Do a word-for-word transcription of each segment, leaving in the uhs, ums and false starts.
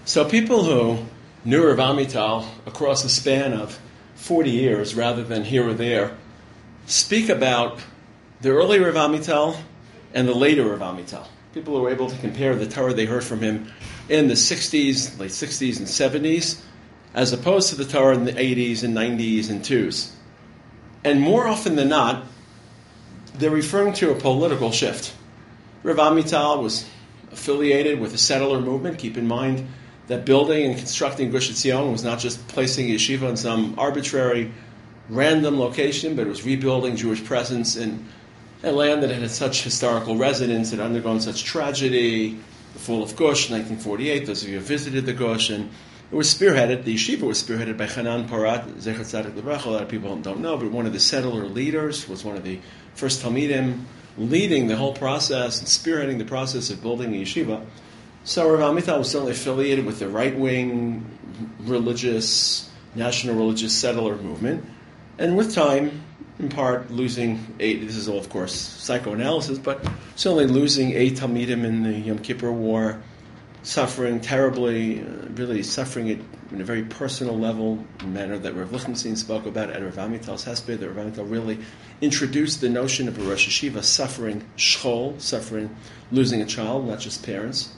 So people who knew Rav Amital across a span of forty years rather than here or there speak about the early Rav Amital and the later Rav Amital. People who were able to compare the Torah they heard from him in the sixties, late sixties and seventies, as opposed to the Torah in the eighties and nineties and twos. And more often than not, they're referring to a political shift. Rav Amital was affiliated with the settler movement. Keep in mind that building and constructing Gush Etzion was not just placing a yeshiva in some arbitrary, random location, but it was rebuilding Jewish presence in a land that had such historical resonance, had undergone such tragedy, the fall of Gush, nineteen forty-eight. Those of you who visited the Gush, and it was spearheaded, the yeshiva was spearheaded by Hanan Porat, Zecher Tzadik Livracha. A lot of people don't know, but one of the settler leaders, was one of the first Talmidim, leading the whole process and spearheading the process of building a yeshiva. So Rav Amital was certainly affiliated with the right-wing, religious, national religious settler movement. And with time, in part, losing eight, this is all, of course, psychoanalysis, but certainly losing eight Talmidim in the Yom Kippur War, suffering terribly, uh, really suffering it in a very personal level, manner that Rav Lichtenstein spoke about at Rav Amital's Hesped, that Rav Amital really introduced the notion of a Rosh Yeshiva suffering shchol, suffering, losing a child, not just parents.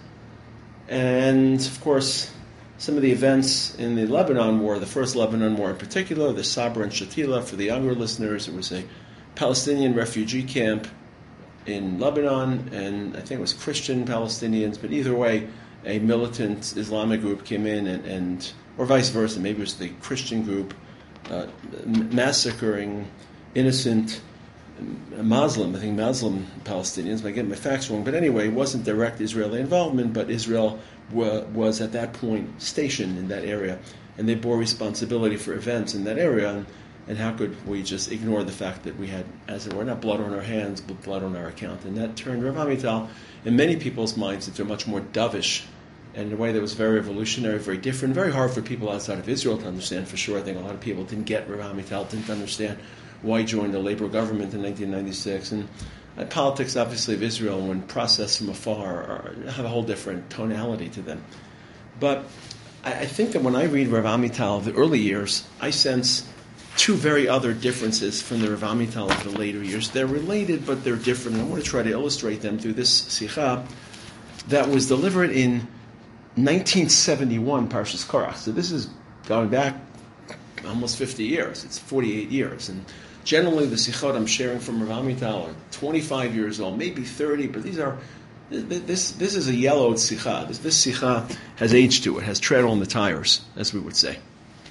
And, of course, some of the events in the Lebanon War, the first Lebanon War in particular, the Sabra and Shatila, for the younger listeners, it was a Palestinian refugee camp in Lebanon, and I think it was Christian Palestinians, but either way, a militant Islamic group came in, and, and or vice versa, maybe it was the Christian group, uh, massacring innocent Muslim, I think Muslim Palestinians, I get my facts wrong, but anyway, it wasn't direct Israeli involvement, but Israel wa- was at that point stationed in that area, and they bore responsibility for events in that area, and, and how could we just ignore the fact that we had, as it were, not blood on our hands, but blood on our account, and that turned Rav Amital, in many people's minds, into a much more dovish, and in a way that was very revolutionary, very different, very hard for people outside of Israel to understand, for sure. I think a lot of people didn't get Rav Amital, didn't understand why he joined the Labour government in nineteen ninety-six. And uh, politics, obviously, of Israel, when processed from afar, are, have a whole different tonality to them. But I, I think that when I read Rav Amital of the early years, I sense two very other differences from the Rav Amital of the later years. They're related, but they're different. And I want to try to illustrate them through this sikha that was delivered in nineteen seventy-one, Parshas Korach. So this is going back almost fifty years. It's forty-eight years. And generally, the sichot I'm sharing from Rav Amital are twenty-five years old, maybe thirty, but these are, this this is a yellowed sikha. This, this sikha has age to it, has tread on the tires, as we would say.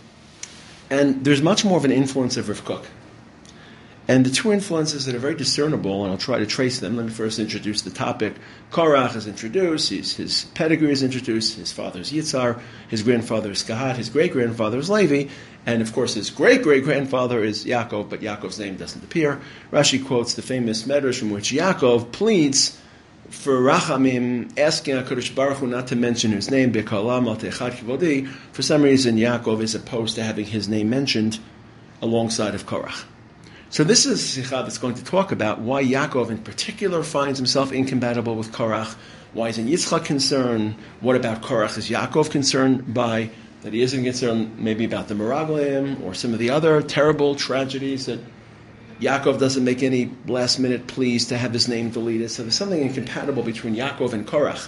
And there's much more of an influence of Rav Kook. And the two influences that are very discernible, and I'll try to trace them. Let me first introduce the topic. Korach is introduced, his, his pedigree is introduced, his father is Yitzhar, his grandfather is Kahat, his great-grandfather is Levi, and of course his great-great-grandfather is Yaakov, but Yaakov's name doesn't appear. Rashi quotes the famous Medrash in which Yaakov pleads for Rachamim, asking HaKadosh Baruch Hu not to mention his name, B'kalam al techad kivodi. For some reason, Yaakov is opposed to having his name mentioned alongside of Korach. So this is a sikha that's going to talk about why Yaakov in particular finds himself incompatible with Korach. Why isn't Yitzchak concerned? What about Korach? Is Yaakov concerned by, that he isn't concerned maybe about the Meraglim or some of the other terrible tragedies that Yaakov doesn't make any last-minute pleas to have his name deleted. So there's something incompatible between Yaakov and Korach.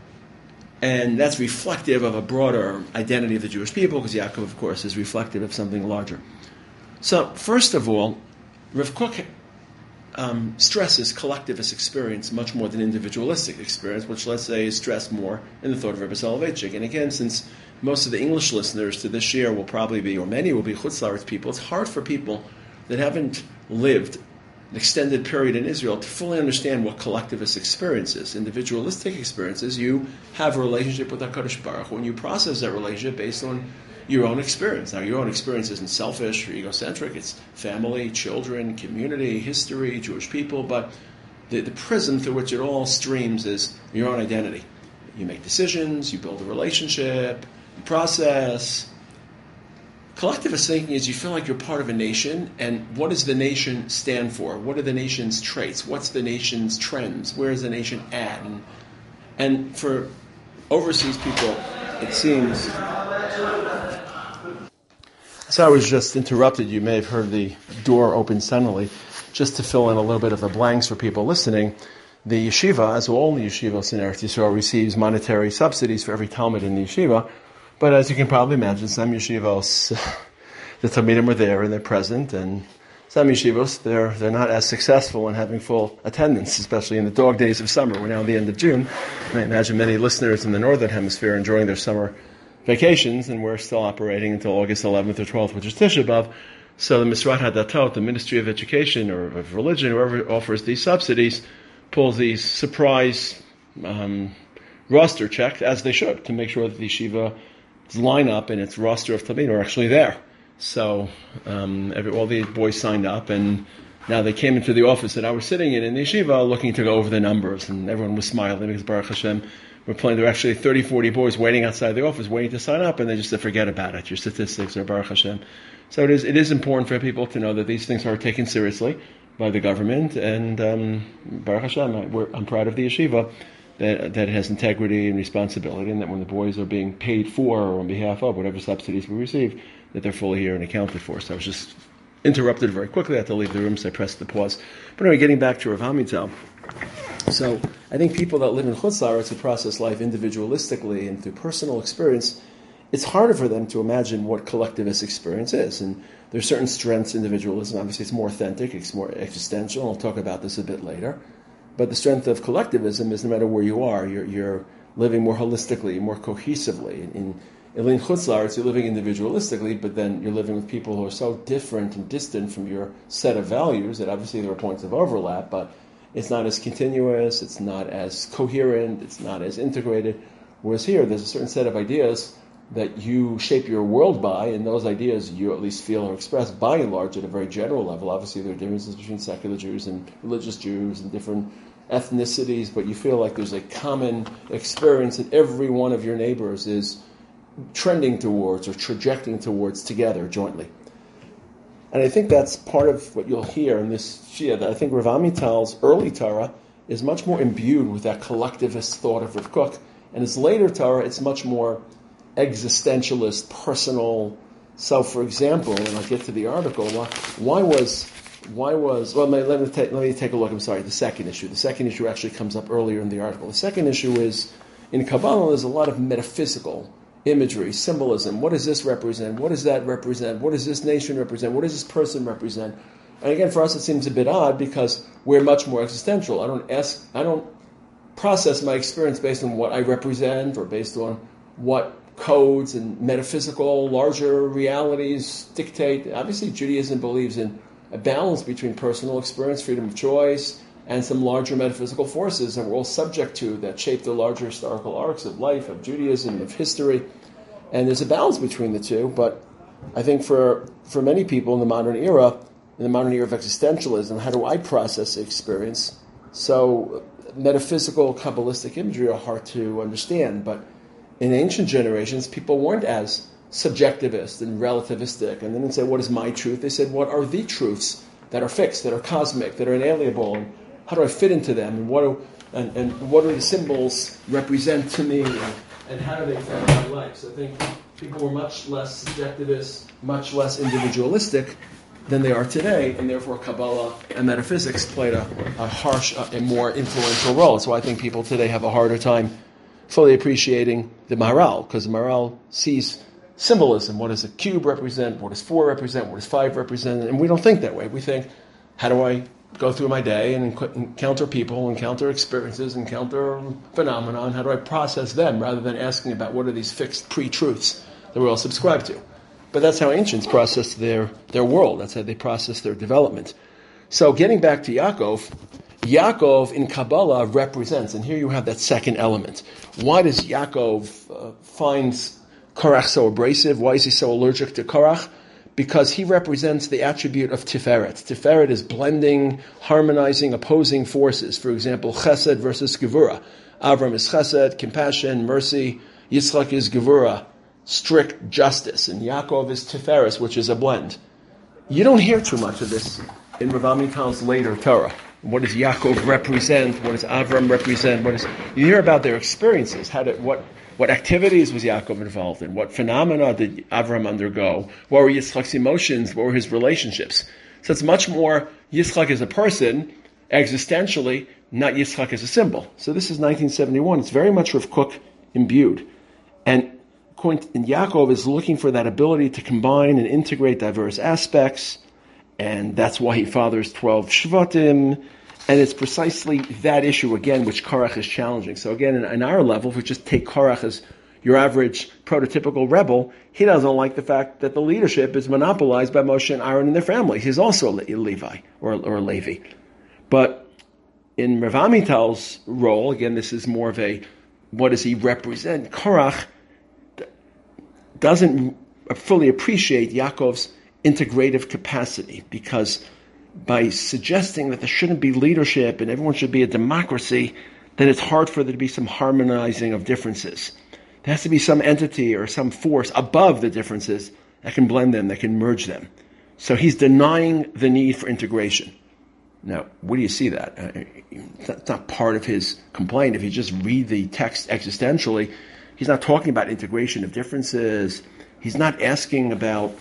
And that's reflective of a broader identity of the Jewish people, because Yaakov, of course, is reflective of something larger. So, first of all, Rav Kook um, stresses collectivist experience much more than individualistic experience, which, let's say, is stressed more in the thought of Rebbe Soloveitchik. And again, since most of the English listeners to this year will probably be, or many will be Chutz La'aretz people, it's hard for people that haven't lived an extended period in Israel to fully understand what collectivist experience is. Individualistic experiences, you have a relationship with HaKadosh Baruch Hu, and you process that relationship based on your own experience. Now, your own experience isn't selfish or egocentric. It's family, children, community, history, Jewish people. But the, the prism through which it all streams is your own identity. You make decisions, you build a relationship, you process. Collectivist thinking is you feel like you're part of a nation, and what does the nation stand for? What are the nation's traits? What's the nation's trends? Where is the nation at? And, and for overseas people, it seems. So I was just interrupted. You may have heard the door open suddenly. Just to fill in a little bit of the blanks for people listening, the yeshiva, as all the yeshivas in Eretz Yisrael, receives monetary subsidies for every talmid in the yeshiva. But as you can probably imagine, some yeshivos, the talmidim are there and they're present, and some yeshivos, they're they're not as successful in having full attendance, especially in the dog days of summer. We're now at the end of June, and I imagine many listeners in the northern hemisphere enjoying their summer vacations, and we're still operating until August eleventh or twelfth, which is Tisha B'Av. So the Misrat HaDatot, the Ministry of Education or of Religion, whoever offers these subsidies, pulls these surprise um, roster checks, as they should, to make sure that the yeshiva's lineup and its roster of talmidim are actually there. So um, every, all the boys signed up, and now they came into the office that I was sitting in in the yeshiva looking to go over the numbers, and everyone was smiling because Baruch Hashem, we're playing. There were actually thirty, forty boys waiting outside the office, waiting to sign up, and they just said, forget about it. Your statistics are Baruch Hashem. So it is it is important for people to know that these things are taken seriously by the government, and um, Baruch Hashem, I, we're, I'm proud of the yeshiva that that it has integrity and responsibility, and that when the boys are being paid for or on behalf of whatever subsidies we receive, that they're fully here and accounted for. So I was just interrupted very quickly. I had to leave the room, so I pressed the pause. But anyway, getting back to Rav Amital. So I think people that live in Chutz La'aretz who process life individualistically and through personal experience, it's harder for them to imagine what collectivist experience is. And there's certain strengths, individualism. Obviously, it's more authentic, it's more existential. I'll talk about this a bit later. But the strength of collectivism is no matter where you are, you're, you're living more holistically, more cohesively. In in Chutz La'aretz, you're living individualistically, but then you're living with people who are so different and distant from your set of values that obviously there are points of overlap, but it's not as continuous, it's not as coherent, it's not as integrated. Whereas here, there's a certain set of ideas that you shape your world by, and those ideas you at least feel are expressed by and large at a very general level. Obviously, there are differences between secular Jews and religious Jews and different ethnicities, but you feel like there's a common experience that every one of your neighbors is trending towards or trajecting towards together jointly. And I think that's part of what you'll hear in this Shia, that I think Rav Amital's early Torah is much more imbued with that collectivist thought of Rav Kook, and his later Torah, it's much more existentialist, personal. So, for example, and I'll get to the article, why, why was, why was, well, let me, take, let me take a look, I'm sorry, the second issue. The second issue actually comes up earlier in the article. The second issue is, in Kabbalah, there's a lot of metaphysical imagery, symbolism. What does this represent? What does that represent? What does this nation represent? What does this person represent? And again, for us, it seems a bit odd because we're much more existential. I don't ask, I don't process my experience based on what I represent or based on what codes and metaphysical, larger realities dictate. Obviously, Judaism believes in a balance between personal experience, freedom of choice, and some larger metaphysical forces that we're all subject to that shape the larger historical arcs of life, of Judaism, of history. And there's a balance between the two, but I think for for many people in the modern era, in the modern era of existentialism, how do I process the experience? So metaphysical, Kabbalistic imagery are hard to understand, but in ancient generations, people weren't as subjectivist and relativistic, and they didn't say, what is my truth? They said, what are the truths that are fixed, that are cosmic, that are inalienable, and how do I fit into them, and what do, and, and what do the symbols represent to me, and, and how do they affect my life? So I think people were much less subjectivist, much less individualistic than they are today, and therefore Kabbalah and metaphysics played a, a harsh, a, a more influential role. So I think people today have a harder time fully appreciating the Maharal, because the Maharal sees symbolism. What does a cube represent? What does four represent? What does five represent? And we don't think that way. We think, how do I go through my day and encounter people, encounter experiences, encounter phenomena, and how do I process them, rather than asking about what are these fixed pre-truths that we all subscribe to. But that's how ancients processed their, their world. That's how they processed their development. So getting back to Yaakov, Yaakov in Kabbalah represents, and here you have that second element. Why does Yaakov uh, find Korach so abrasive? Why is he so allergic to Korach? Because he represents the attribute of Tiferet. Tiferet is blending, harmonizing, opposing forces. For example, Chesed versus Gevurah. Avram is Chesed, compassion, mercy. Yitzchak is Gevurah, strict justice. And Yaakov is Tiferet, which is a blend. You don't hear too much of this in Rav Amital's later Torah. What does Yaakov represent? What does Avram represent? What is, you hear about their experiences. How did, what, What activities was Yaakov involved in? What phenomena did Avram undergo? What were Yitzchak's emotions? What were his relationships? So it's much more Yitzchak as a person, existentially, not Yitzchak as a symbol. So this is nineteen seventy-one. It's very much Rav Kook imbued. And and Yaakov is looking for that ability to combine and integrate diverse aspects, and that's why he fathers twelve Shvatim, and it's precisely that issue, again, which Korach is challenging. So again, in, in our level, if we just take Korach as your average prototypical rebel, he doesn't like the fact that the leadership is monopolized by Moshe and Aaron and their family. He's also a Levi, or, or a Levi. But in Rav Amital's role, again, this is more of a, what does he represent? Korach doesn't fully appreciate Yaakov's integrative capacity, because by suggesting that there shouldn't be leadership and everyone should be a democracy, then it's hard for there to be some harmonizing of differences. There has to be some entity or some force above the differences that can blend them, that can merge them. So he's denying the need for integration. Now, where do you see that? It's not, it's not part of his complaint. If you just read the text existentially, he's not talking about integration of differences. He's not asking about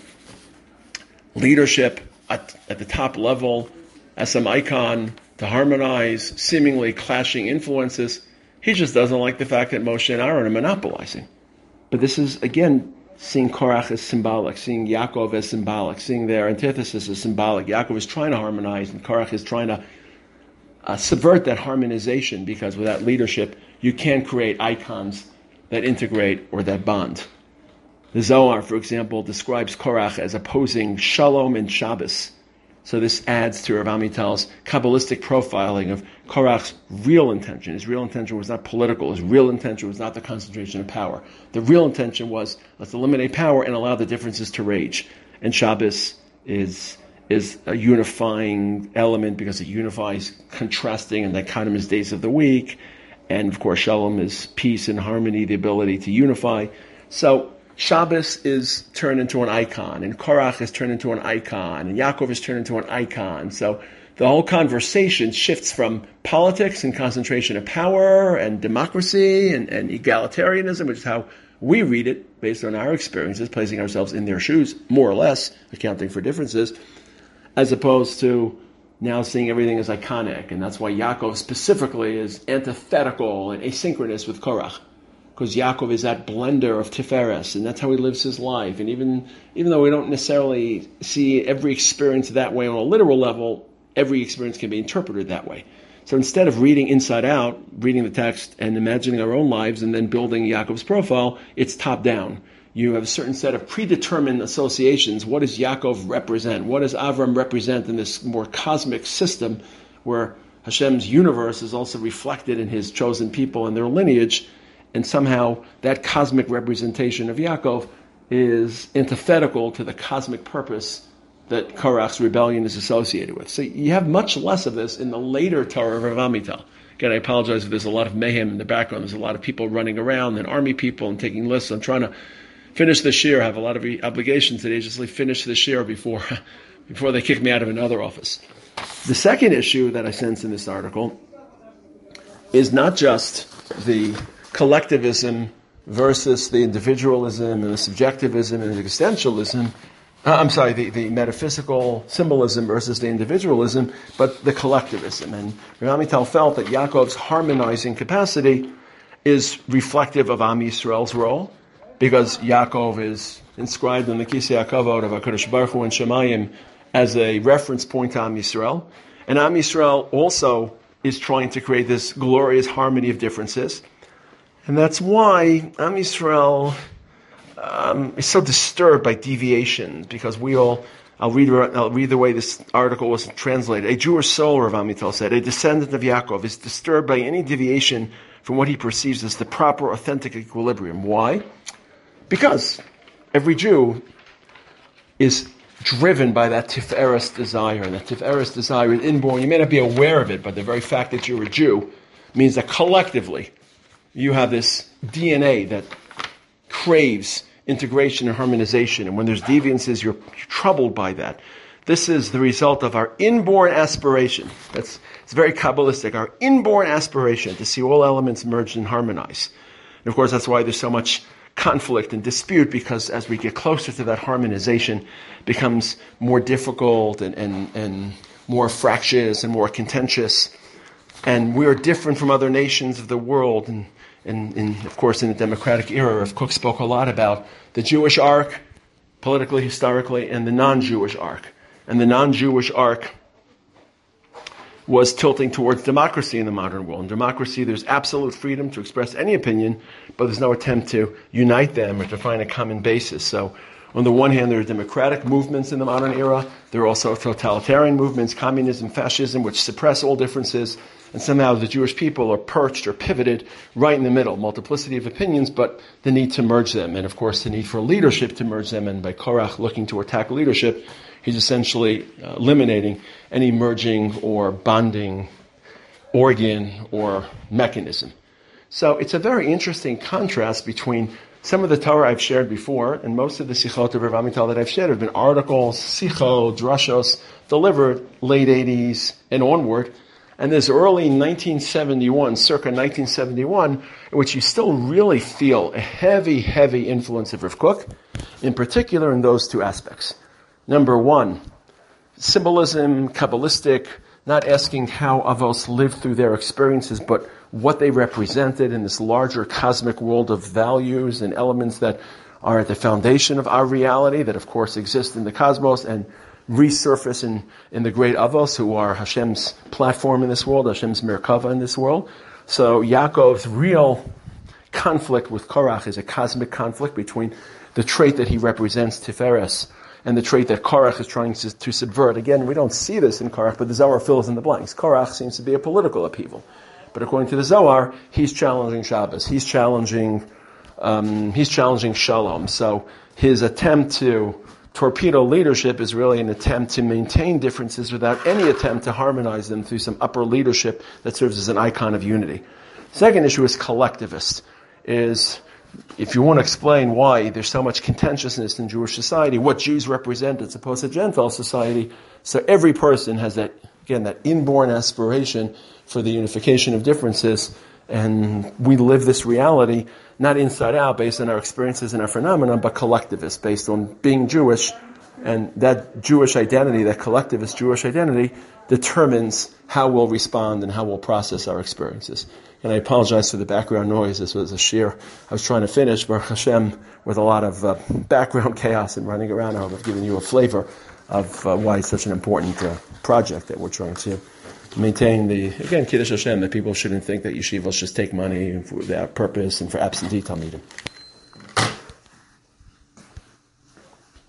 leadership at, at the top level as some icon to harmonize seemingly clashing influences. He just doesn't like the fact that Moshe and Aaron are monopolizing. But this is, again, seeing Korach as symbolic, seeing Yaakov as symbolic, seeing their antithesis as symbolic. Yaakov is trying to harmonize, and Korach is trying to uh, subvert that harmonization, because without leadership, you can't create icons that integrate or that bond. The Zohar, for example, describes Korach as opposing Shalom and Shabbos. So this adds to Rav Amital's Kabbalistic profiling of Korach's real intention. His real intention was not political. His real intention was not the concentration of power. The real intention was, let's eliminate power and allow the differences to rage. And Shabbos is is a unifying element because it unifies contrasting and dichotomous days of the week. And of course, Shalom is peace and harmony, the ability to unify. So Shabbos is turned into an icon, and Korach is turned into an icon, and Yaakov is turned into an icon. So the whole conversation shifts from politics and concentration of power and democracy and, and egalitarianism, which is how we read it based on our experiences, placing ourselves in their shoes, more or less, accounting for differences, as opposed to now seeing everything as iconic. And that's why Yaakov specifically is antithetical and asynchronous with Korach, because Yaakov is that blender of Tiferes, and that's how he lives his life. And even even though we don't necessarily see every experience that way on a literal level, every experience can be interpreted that way. So instead of reading inside out, reading the text and imagining our own lives and then building Yaakov's profile, it's top down. You have a certain set of predetermined associations. What does Yaakov represent? What does Avram represent in this more cosmic system where Hashem's universe is also reflected in his chosen people and their lineage? And somehow that cosmic representation of Yaakov is antithetical to the cosmic purpose that Korach's rebellion is associated with. So you have much less of this in the later Torah of Rav Amital. Again, I apologize if there's a lot of mayhem in the background. There's a lot of people running around and army people and taking lists. I'm trying to finish the shir. I have a lot of obligations today. Just like finish the shir before, before they kick me out of another office. The second issue that I sense in this article is not just the collectivism versus the individualism and the subjectivism and the existentialism. Uh, I'm sorry, the, the metaphysical symbolism versus the individualism, but the collectivism. And Rav Amital felt that Yaakov's harmonizing capacity is reflective of Am Yisrael's role, because Yaakov is inscribed in the Kisei HaKavod of HaKadosh Baruch Hu and Shemayim as a reference point to Am Yisrael. And Am Yisrael also is trying to create this glorious harmony of differences. And that's why Am Yisrael um, is so disturbed by deviations, because we all, I'll read, I'll read the way this article was translated. A Jewish soul, Rav Amital said, a descendant of Yaakov, is disturbed by any deviation from what he perceives as the proper, authentic equilibrium. Why? Because every Jew is driven by that Tiferes desire, and that Tiferes desire is inborn. You may not be aware of it, but the very fact that you're a Jew means that collectively you have this D N A that craves integration and harmonization, and when there's deviances, you're, you're troubled by that. This is the result of our inborn aspiration. That's it's very Kabbalistic. Our inborn aspiration to see all elements merged and harmonized. And of course, that's why there's so much conflict and dispute, because as we get closer to that harmonization, it becomes more difficult and, and, and more fractious and more contentious. And we are different from other nations of the world. And, and, and of course, in the democratic era, Rav Kook spoke a lot about the Jewish arc, politically, historically, and the non-Jewish arc. And the non-Jewish arc was tilting towards democracy in the modern world. In democracy, there's absolute freedom to express any opinion, but there's no attempt to unite them or to find a common basis. So, on the one hand, there are democratic movements in the modern era. There are also totalitarian movements, communism, fascism, which suppress all differences. And somehow the Jewish people are perched or pivoted right in the middle. Multiplicity of opinions, but the need to merge them. And of course, the need for leadership to merge them. And by Korach looking to attack leadership, he's essentially uh, eliminating any merging or bonding organ or mechanism. So it's a very interesting contrast between some of the Torah I've shared before, and most of the Sichot of Rav Amital that I've shared have been articles, Sichot, Drashos, delivered late eighties and onward. And there's early nineteen seventy-one, circa nineteen seventy-one, in which you still really feel a heavy, heavy influence of Rav Kook, in particular in those two aspects. Number one, symbolism, Kabbalistic, not asking how Avos lived through their experiences, but what they represented in this larger cosmic world of values and elements that are at the foundation of our reality, that of course exist in the cosmos and resurface in, in the great Avos, who are Hashem's platform in this world, Hashem's Merkava in this world. So Yaakov's real conflict with Korach is a cosmic conflict between the trait that he represents, Tiferes, and the trait that Korach is trying to, to subvert. Again, we don't see this in Korach, but the Zohar fills in the blanks. Korach seems to be a political upheaval. But according to the Zohar, he's challenging Shabbos. He's challenging, um, he's challenging Shalom. So his attempt to torpedo leadership is really an attempt to maintain differences without any attempt to harmonize them through some upper leadership that serves as an icon of unity. Second issue is collectivist. Is if you want to explain why there's so much contentiousness in Jewish society, what Jews represent as opposed to Gentile society, so every person has that, again, that inborn aspiration for the unification of differences, and we live this reality not inside out based on our experiences and our phenomena, but collectivist, based on being Jewish, and that Jewish identity, that collectivist Jewish identity, determines how we'll respond and how we'll process our experiences. And I apologize for the background noise. This was a shir I was trying to finish, Baruch Hashem, with a lot of uh, background chaos and running around. I hope I've given you a flavor of uh, why it's such an important uh, project that we're trying to maintain the, again, Kiddush Hashem, that people shouldn't think that yeshivas just take money for that purpose and for absentee talmidim.